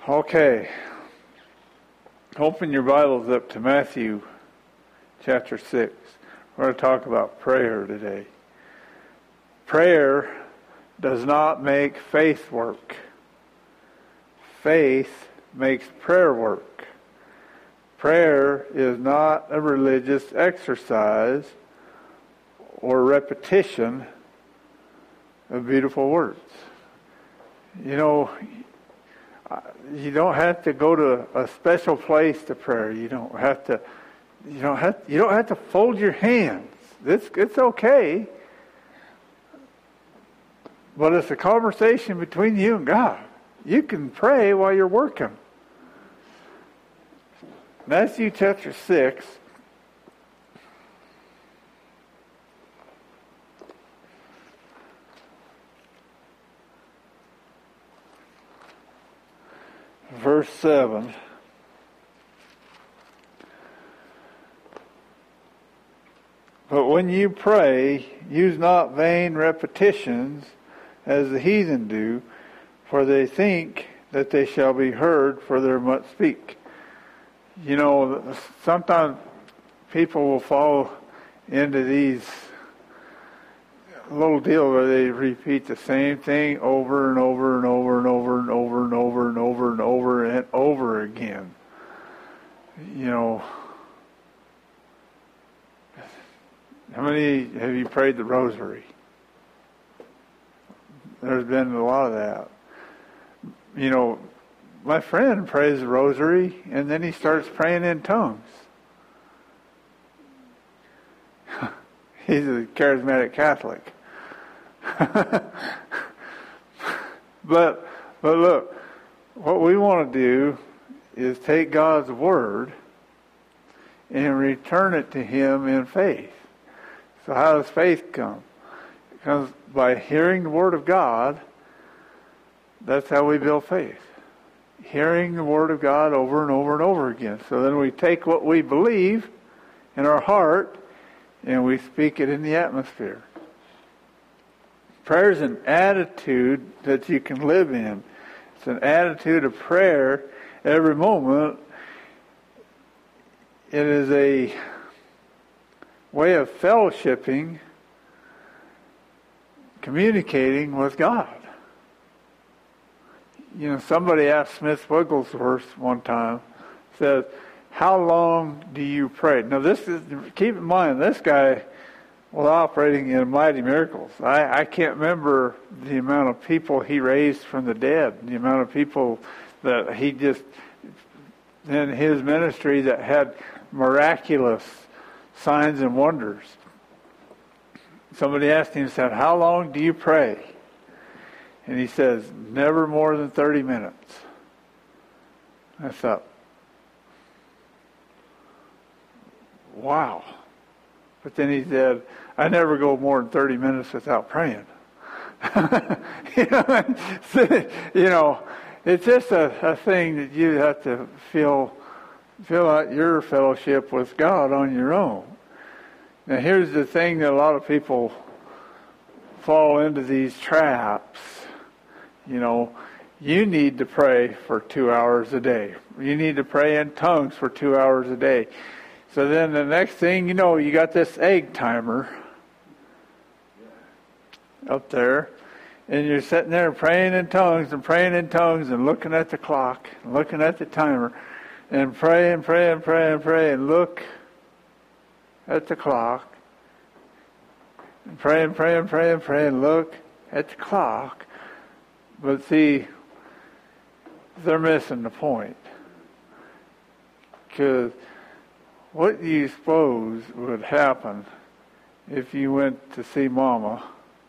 Okay. Open your Bibles up to Matthew chapter 6. We're going to talk about prayer today. Prayer does not make faith work. Faith makes prayer work. Prayer is not a religious exercise or repetition of beautiful words. You know, you don't have to go to a special place to pray. You don't have to fold your hands. It's okay. But it's a conversation between you and God. You can pray while you're working. Matthew chapter 6. Verse 7. But when you pray, use not vain repetitions as the heathen do, for they think that they shall be heard for their much speak. You know, sometimes people will fall into these little deal where they repeat the same thing over and over and over and over and over and over and over and over and over again. You know, how many have you prayed the rosary? There's been a lot of that. You know, my friend prays the rosary and then he starts praying in tongues. He's a charismatic Catholic. But look, what we want to do is take God's word and return it to Him in faith. So how does faith come? It comes by hearing the word of God. That's how we build faith. Hearing the word of God over and over and over again. So then we take what we believe in our heart and we speak it in the atmosphere. Prayer is an attitude that you can live in. It's an attitude of prayer every moment. It is a way of fellowshipping, communicating with God. You know, somebody asked Smith Wigglesworth one time, says, how long do you pray? Now keep in mind, this guy was operating in mighty miracles. I can't remember the amount of people he raised from the dead, the amount of people that he just, in his ministry, that had miraculous signs and wonders. Somebody asked him, said, how long do you pray? And he says, never more than 30 minutes. I thought, wow. But then he said, I never go more than 30 minutes without praying. You know, it's just a thing that you have to feel out your fellowship with God on your own. Now here's the thing that a lot of people fall into these traps. You know, you need to pray for 2 hours a day. You need to pray in tongues for 2 hours a day. So then the next thing you know, you got this egg timer up there, and you're sitting there praying in tongues and looking at the clock, and looking at the timer, and pray and look at the clock, and pray and look at the clock. But see, they're missing the point. Because what do you suppose would happen if you went to see Mama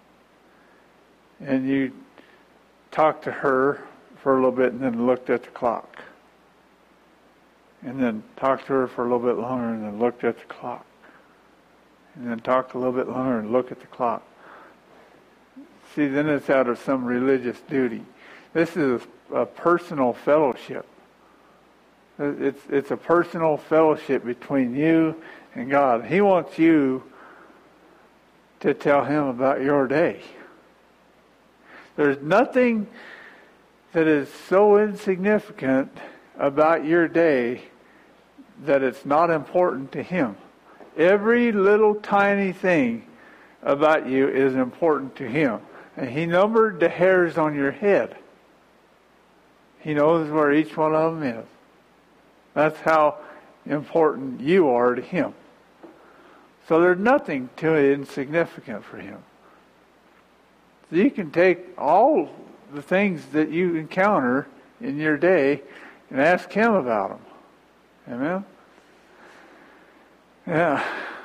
and you talked to her for a little bit and then looked at the clock? And then talked to her for a little bit longer and then looked at the clock. And then talked a little bit longer and looked at the clock. See, then it's out of some religious duty. This is a personal fellowship. It's a personal fellowship between you and God. He wants you to tell Him about your day. There's nothing that is so insignificant about your day that it's not important to Him. Every little tiny thing about you is important to Him. And He numbered the hairs on your head. He knows where each one of them is. That's how important you are to Him. So there's nothing too insignificant for Him. So you can take all the things that you encounter in your day and ask Him about them. Amen? Yeah.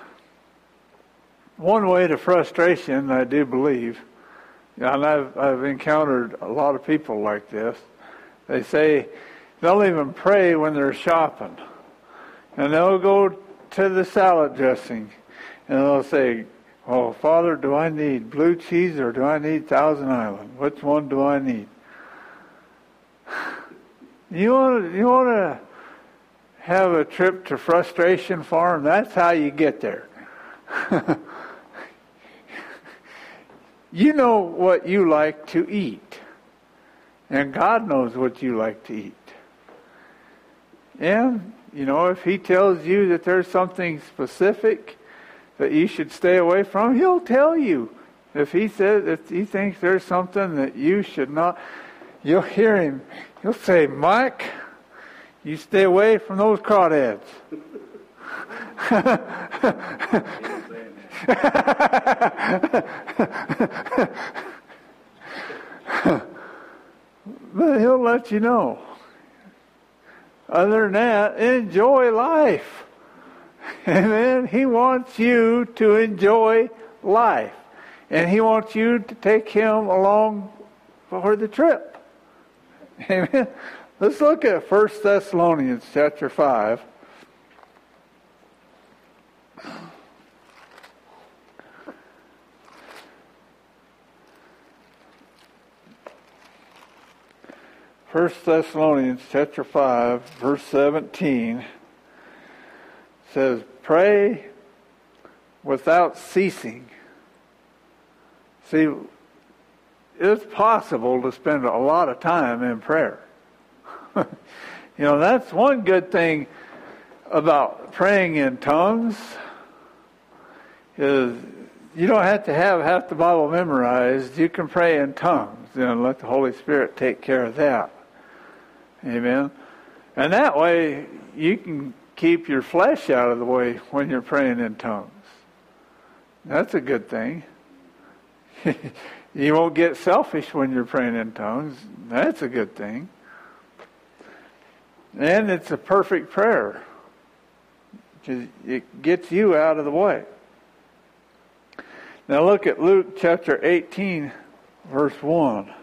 One way to frustration, I do believe, and I've encountered a lot of people like this. They say they'll even pray when they're shopping. And they'll go to the salad dressing and they'll say, "Oh, Father, do I need blue cheese or do I need Thousand Island? Which one do I need?" You want to have a trip to frustration farm? That's how you get there. You know what you like to eat. And God knows what you like to eat. And, if He tells you that there's something specific that you should stay away from, He'll tell you. If He thinks there's something that you should not, you'll hear Him. He'll say, "Mike, you stay away from those crawdads." But He'll let you know. Other than that, enjoy life. Amen. He wants you to enjoy life. And He wants you to take Him along for the trip. Amen. Let's look at 1 Thessalonians chapter 5. First Thessalonians chapter 5, verse 17 says, "Pray without ceasing." See, it's possible to spend a lot of time in prayer. That's one good thing about praying in tongues is you don't have to have half the Bible memorized. You can pray in tongues and let the Holy Spirit take care of that. Amen. And that way you can keep your flesh out of the way when you're praying in tongues. That's a good thing. You won't get selfish when you're praying in tongues. That's a good thing. And it's a perfect prayer because it gets you out of the way. Now look at Luke chapter 18, verse 1.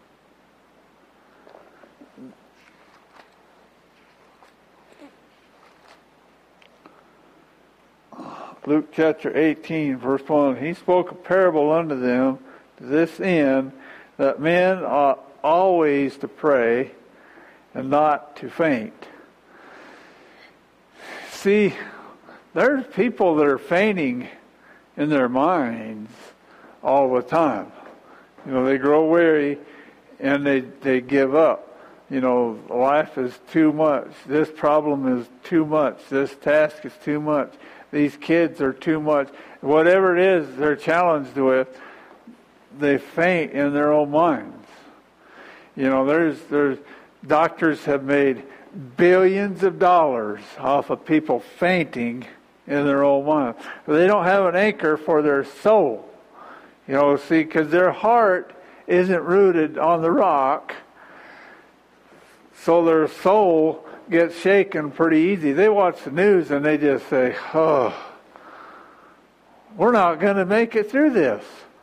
Luke chapter 18, verse 1. "He spoke a parable unto them to this end, that men ought always to pray and not to faint." See, there's people that are fainting in their minds all the time. They grow weary and they give up. Life is too much. This problem is too much. This task is too much. These kids are too much. Whatever it is they're challenged with, they faint in their own minds. There's doctors have made billions of dollars off of people fainting in their own mind. They don't have an anchor for their soul. Because their heart isn't rooted on the rock, so their soul gets shaken pretty easy. They watch the news and they just say, "Oh, we're not going to make it through this."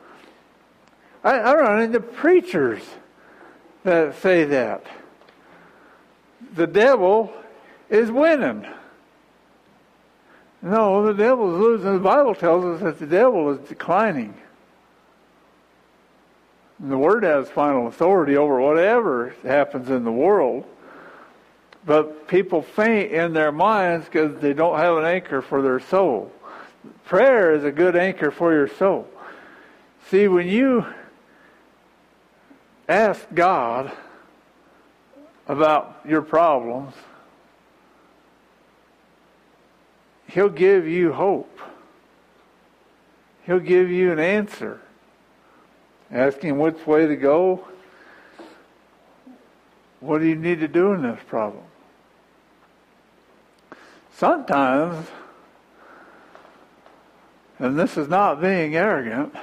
I run into preachers that say that. The devil is winning. No, the devil is losing. The Bible tells us that the devil is declining. And the Word has final authority over whatever happens in the world. But people faint in their minds because they don't have an anchor for their soul. Prayer is a good anchor for your soul. See, when you ask God about your problems, He'll give you hope. He'll give you an answer. Ask Him which way to go. What do you need to do in this problem? Sometimes, and this is not being arrogant,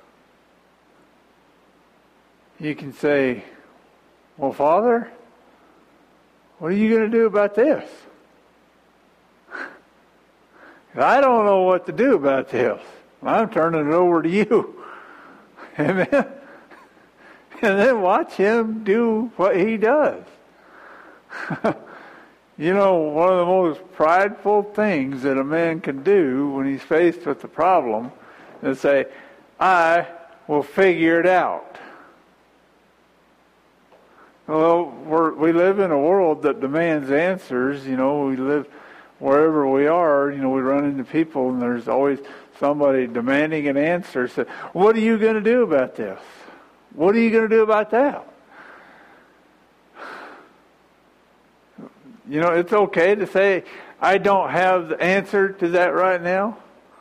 you can say, well, Father, what are you going to do about this? I don't know what to do about this. I'm turning it over to you. Amen? And then watch Him do what He does. You know, one of the most prideful things that a man can do when he's faced with a problem is say, I will figure it out. Well, we live in a world that demands answers. You know, we live wherever we are. You know, we run into people and there's always somebody demanding an answer. So, what are you going to do about this? What are you going to do about that? You know, it's okay to say, I don't have the answer to that right now.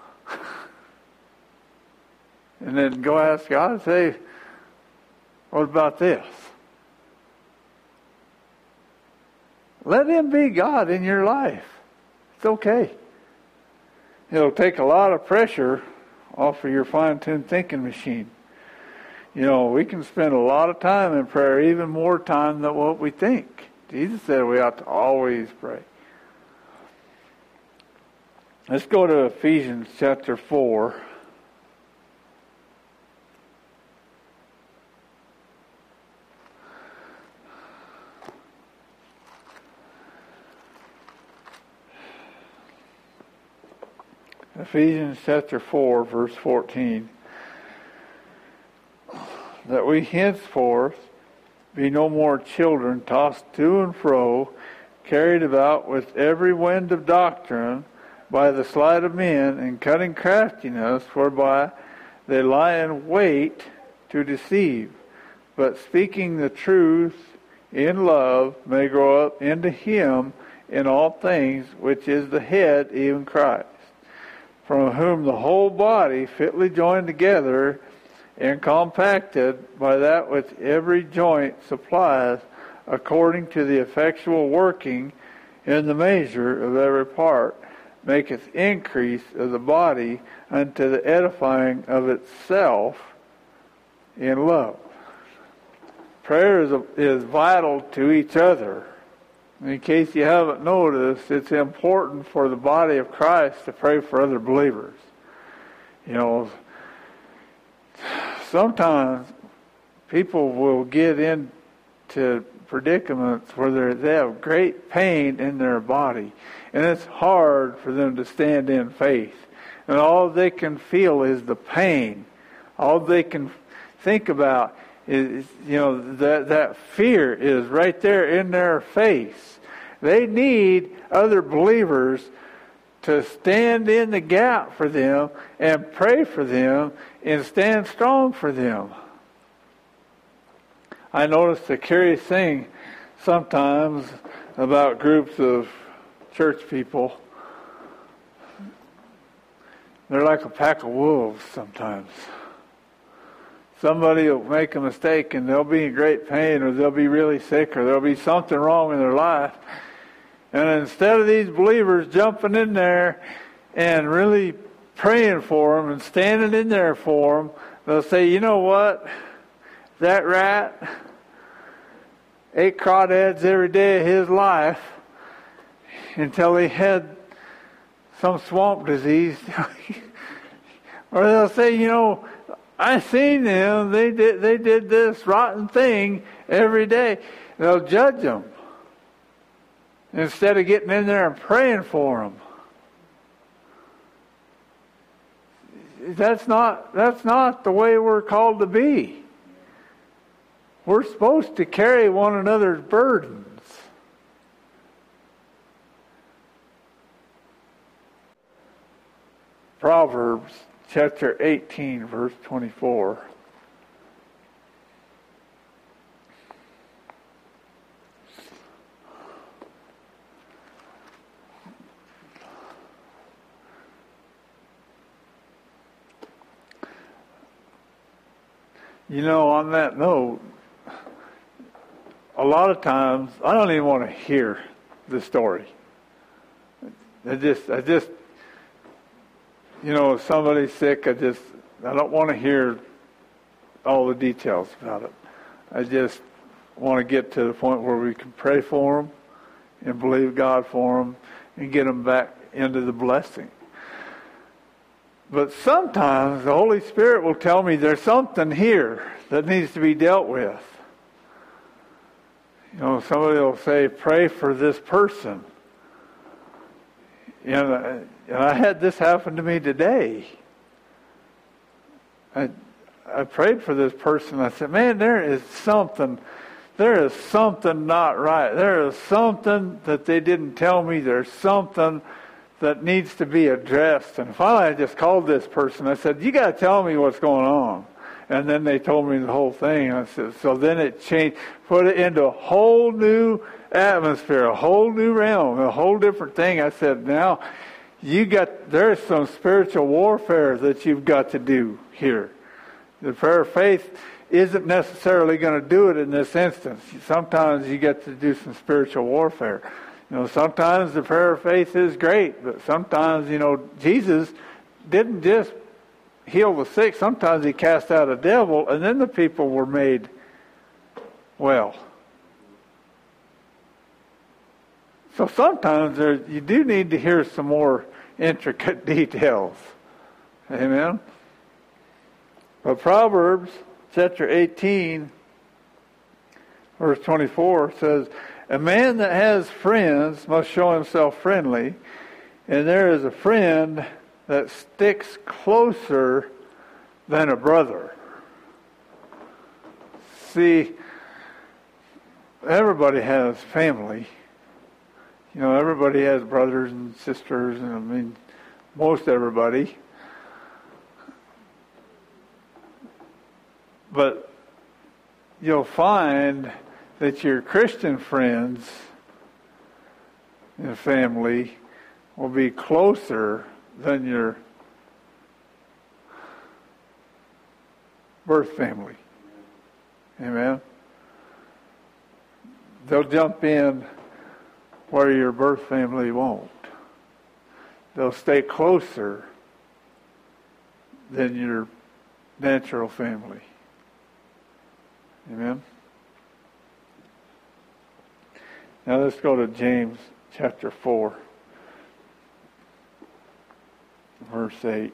And then go ask God and say, what about this? Let Him be God in your life. It's okay. It'll take a lot of pressure off of your fine-tuned thinking machine. You know, we can spend a lot of time in prayer, even more time than what we think. Jesus said we ought to always pray. Let's go to Ephesians chapter 4. Ephesians chapter 4, verse 14. That we henceforth be no more children tossed to and fro, carried about with every wind of doctrine by the sleight of men and cunning craftiness, whereby they lie in wait to deceive, but speaking the truth in love may grow up into Him in all things, which is the head, even Christ, from whom the whole body fitly joined together and compacted by that which every joint supplies, according to the effectual working in the measure of every part, maketh increase of the body unto the edifying of itself in love. Prayer is vital to each other. In case you haven't noticed, it's important for the body of Christ to pray for other believers. You know, sometimes people will get into predicaments where they have great pain in their body, and it's hard for them to stand in faith. And all they can feel is the pain. All they can think about is, you know, that fear is right there in their face. They need other believers to stand in the gap for them and pray for them and stand strong for them. I noticed a curious thing sometimes about groups of church people. They're like a pack of wolves sometimes. Somebody will make a mistake and they'll be in great pain, or they'll be really sick, or there'll be something wrong in their life. And instead of these believers jumping in there and really praying for them and standing in there for them, they'll say, you know what? That rat ate crawdads every day of his life until he had some swamp disease. Or they'll say, you know, I seen them. They did this rotten thing every day. They'll judge them instead of getting in there and praying for them. That's not the way we're called to be. We're supposed to carry one another's burdens. Proverbs chapter 18, verse 24. On that note, a lot of times I don't even want to hear the story. I just, if somebody's sick, I don't want to hear all the details about it. I just want to get to the point where we can pray for them and believe God for them and get them back into the blessing. But sometimes the Holy Spirit will tell me there's something here that needs to be dealt with. Somebody will say, pray for this person. And I had this happen to me today. I prayed for this person. I said, man, there is something not right. There is something that they didn't tell me. There's something that needs to be addressed. And finally I just called this person. I said, you got to tell me what's going on. And then they told me the whole thing. I said, so then it changed, put it into a whole new atmosphere, a whole new realm, a whole different thing. I said, now there's some spiritual warfare that you've got to do here. The prayer of faith isn't necessarily going to do it in this instance. Sometimes you get to do some spiritual warfare. Sometimes the prayer of faith is great, but sometimes, Jesus didn't just heal the sick. Sometimes he cast out a devil, and then the people were made well. So sometimes you do need to hear some more intricate details. Amen? But Proverbs chapter 18, verse 24 says, a man that has friends must show himself friendly, and there is a friend that sticks closer than a brother. See, everybody has family. Everybody has brothers and sisters, and most everybody. But you'll find that your Christian friends and family will be closer than your birth family. Amen? They'll jump in where your birth family won't. They'll stay closer than your natural family. Amen? Now let's go to James chapter 4, verse 8.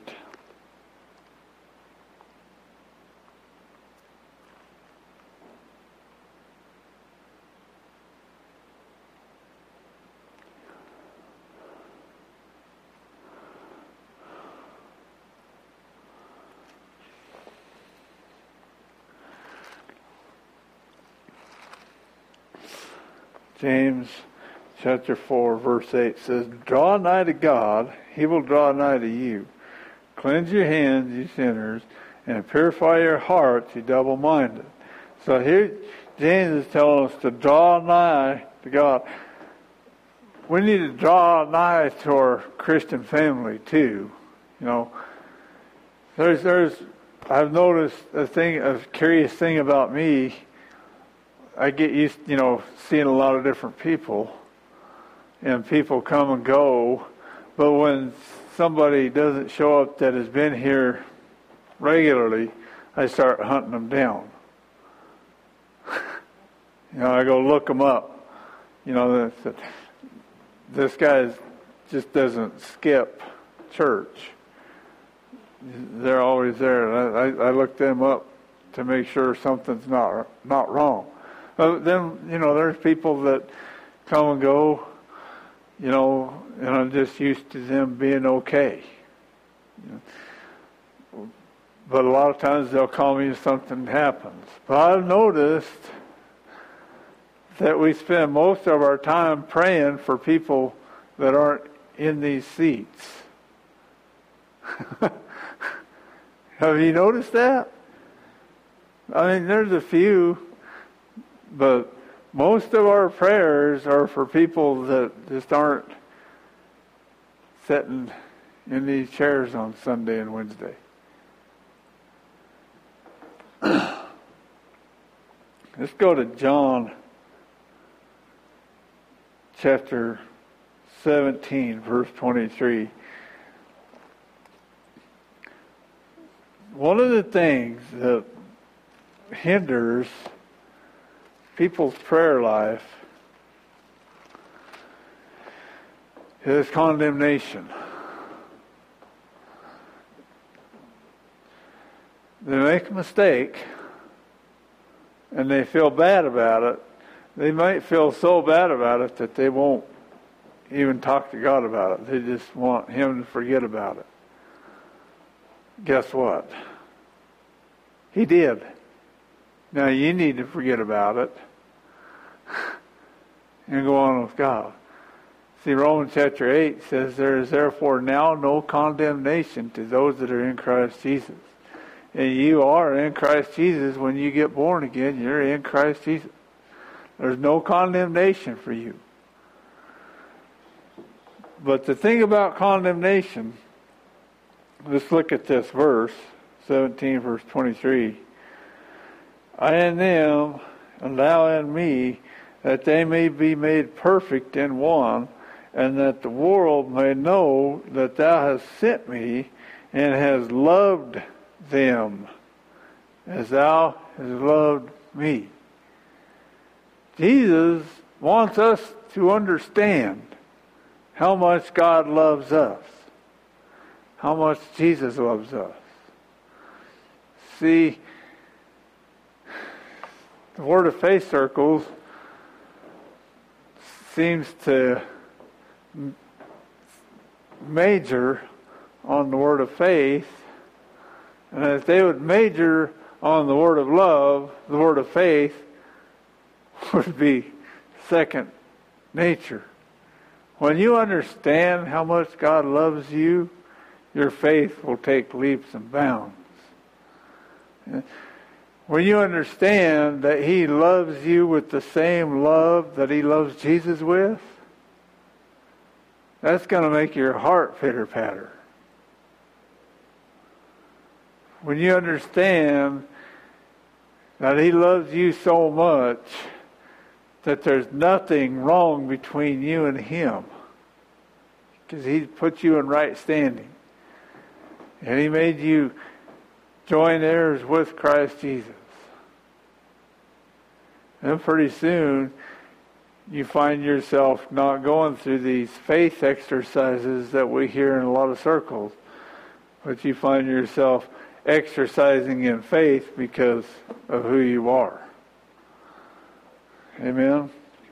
James chapter 4, verse 8 says, draw nigh to God, he will draw nigh to you. Cleanse your hands, you sinners, and purify your hearts, you double-minded. So here James is telling us to draw nigh to God. We need to draw nigh to our Christian family too. I've noticed a curious thing about me. I get used, seeing a lot of different people, and people come and go. But when somebody doesn't show up that has been here regularly, I start hunting them down. I go look them up. This guy just doesn't skip church. They're always there. I look them up to make sure something's not wrong. Then, there's people that come and go, and I'm just used to them being okay. But a lot of times they'll call me if something happens. But I've noticed that we spend most of our time praying for people that aren't in these seats. Have you noticed that? There's a few. But most of our prayers are for people that just aren't sitting in these chairs on Sunday and Wednesday. Let's go to John chapter 17, verse 23. One of the things that hinders people's prayer life is condemnation. They make a mistake and they feel bad about it. They might feel so bad about it that they won't even talk to God about it. They just want Him to forget about it. Guess what? He did. Now you need to forget about it and go on with God. See, Romans chapter 8 says, there is therefore now no condemnation to those that are in Christ Jesus. And you are in Christ Jesus when you get born again. You're in Christ Jesus. There's no condemnation for you. But the thing about condemnation, let's look at this verse, 17 verse 23. I in them, and thou in me, that they may be made perfect in one, and that the world may know that thou hast sent me, and hast loved them as thou hast loved me. Jesus wants us to understand how much God loves us, how much Jesus loves us. See, the Word of Faith circles seems to major on the Word of Faith, and if they would major on the Word of love, the Word of faith would be second nature. When you understand how much God loves you, your faith will take leaps and bounds. When you understand that He loves you with the same love that He loves Jesus with, that's going to make your heart pitter-patter. When you understand that He loves you so much that there's nothing wrong between you and Him, because He put you in right standing, and He made you joint heirs with Christ Jesus. And pretty soon you find yourself not going through these faith exercises that we hear in a lot of circles, but you find yourself exercising in faith because of who you are. Amen?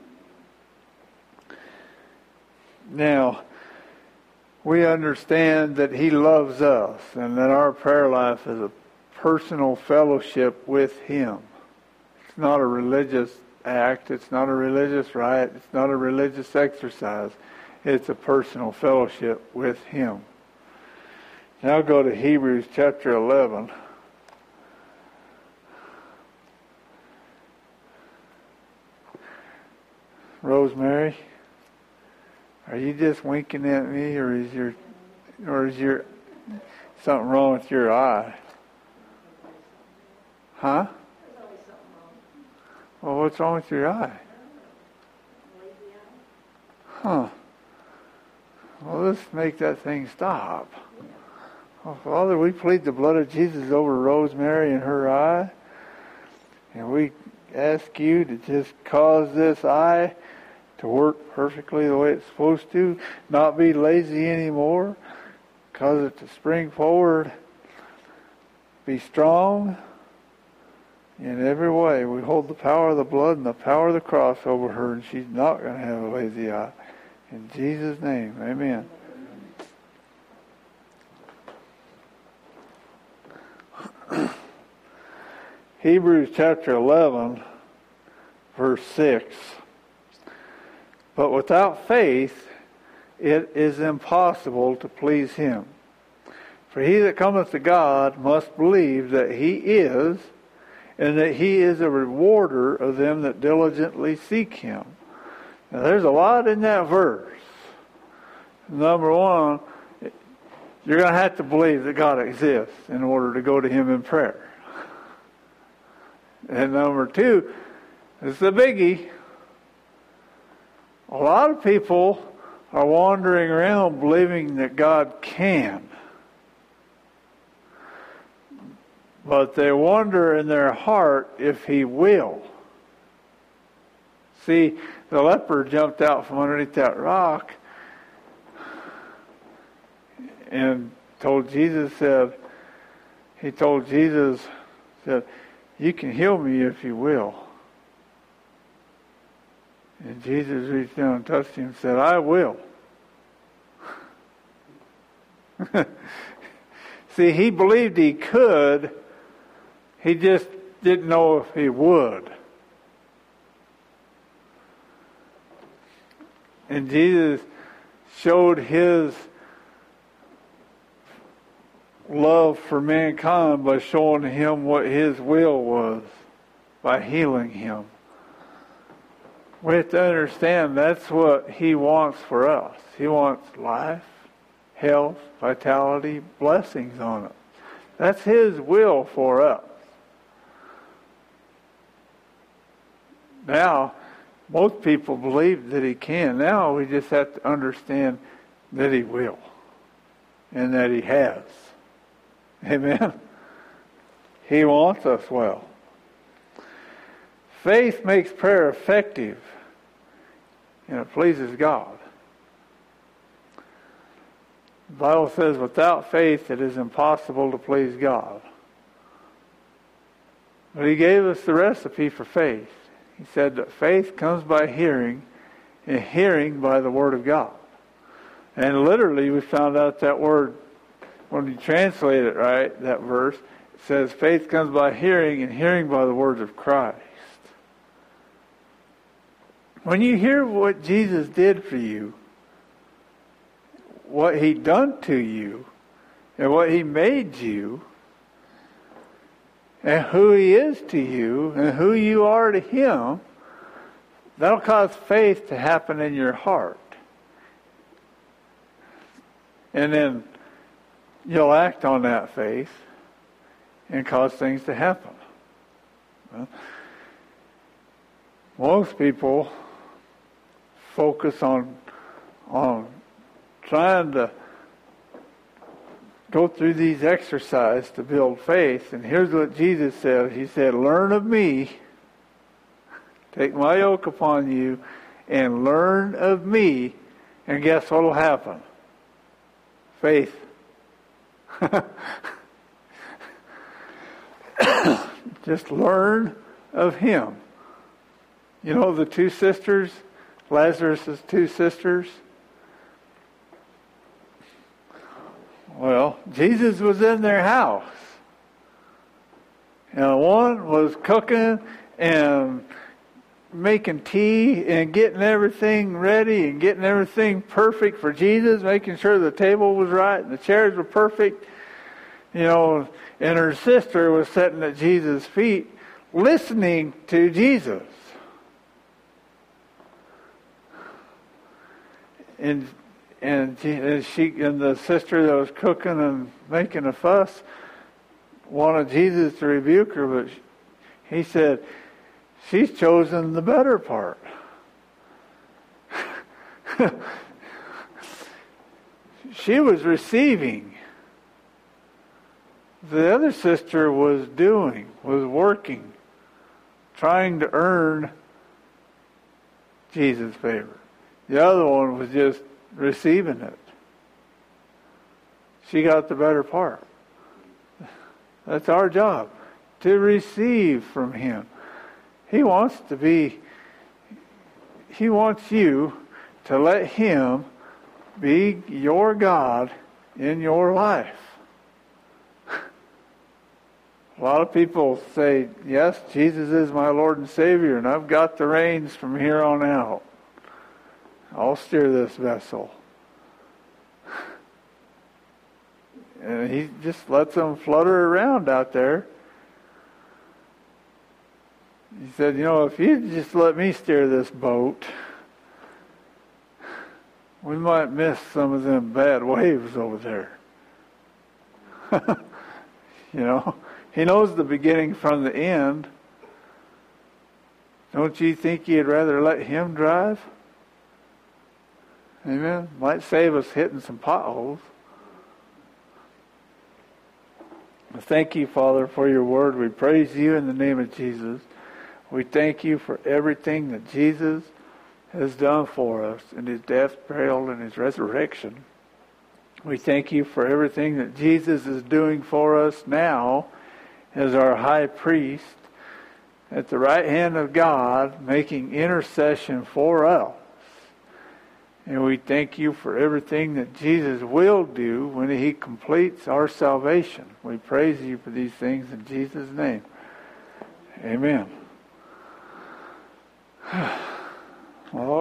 Now, we understand that He loves us and that our prayer life is a personal fellowship with Him. It's not a religious act. It's not a religious rite. It's not a religious exercise. It's a personal fellowship with Him. Now go to Hebrews chapter 11. Rosemary, are you just winking at me, or is your something wrong with your eye? Huh? Well, what's wrong with your eye? Huh. Well, let's make that thing stop. Oh, Father, we plead the blood of Jesus over Rosemary and her eye. And we ask you to just cause this eye to work perfectly the way it's supposed to. Not be lazy anymore. Cause it to spring forward. Be strong. In every way, we hold the power of the blood and the power of the cross over her, and she's not going to have a lazy eye. In Jesus' name, amen. Hebrews chapter 11, verse 6. But without faith, it is impossible to please Him. For he that cometh to God must believe that He is, and that He is a rewarder of them that diligently seek Him. Now there's a lot in that verse. Number one, you're going to have to believe that God exists in order to go to Him in prayer. And number two, It's a biggie. A lot of people are wandering around believing that God can. But they wonder in their heart if He will. See, the leper jumped out from underneath that rock and told Jesus, you can heal me if you will. And Jesus reached down and touched him and said, I will. See, he believed he could. He just didn't know if he would. And Jesus showed his love for mankind by showing him what his will was, by healing him. We have to understand that's what he wants for us. He wants life, health, vitality, blessings on it. That's his will for us. Now, most people believe that he can. Now we just have to understand that he will and that he has. Amen? He wants us well. Faith makes prayer effective, and it pleases God. The Bible says, without faith it is impossible to please God. But he gave us the recipe for faith. He said that faith comes by hearing, and hearing by the Word of God. And literally we found out that word, when you translate it right, that verse, it says faith comes by hearing, and hearing by the words of Christ. When you hear what Jesus did for you, what He done to you, and what He made you, and who He is to you, and who you are to Him, that'll cause faith to happen in your heart. And then you'll act on that faith and cause things to happen. Well, most people focus on trying to go through these exercises to build faith. And here's what Jesus said. He said, learn of me, take my yoke upon you, and learn of me, and guess what will happen? Faith. Just learn of Him. You know the two sisters, Lazarus' two sisters? Well, Jesus was in their house. And one was cooking and making tea and getting everything ready and getting everything perfect for Jesus, making sure the table was right and the chairs were perfect. You know, and her sister was sitting at Jesus' feet listening to Jesus. And the sister that was cooking and making a fuss wanted Jesus to rebuke her, but he said, she's chosen the better part. She was receiving. The other sister was working, trying to earn Jesus' favor. The other one was just receiving it. She got the better part. That's our job, to receive from Him. He wants you to let Him be your God in your life. A lot of people say, yes, Jesus is my Lord and Savior, and I've got the reins from here on out. I'll steer this vessel. And He just lets them flutter around out there. He said, if you just let me steer this boat, we might miss some of them bad waves over there. He knows the beginning from the end. Don't you think you'd rather let Him drive? Amen. Might save us hitting some potholes. Thank you, Father, for your word. We praise you in the name of Jesus. We thank you for everything that Jesus has done for us in His death, burial, and His resurrection. We thank you for everything that Jesus is doing for us now as our high priest at the right hand of God, making intercession for us. And we thank you for everything that Jesus will do when He completes our salvation. We praise you for these things in Jesus' name. Amen. Well,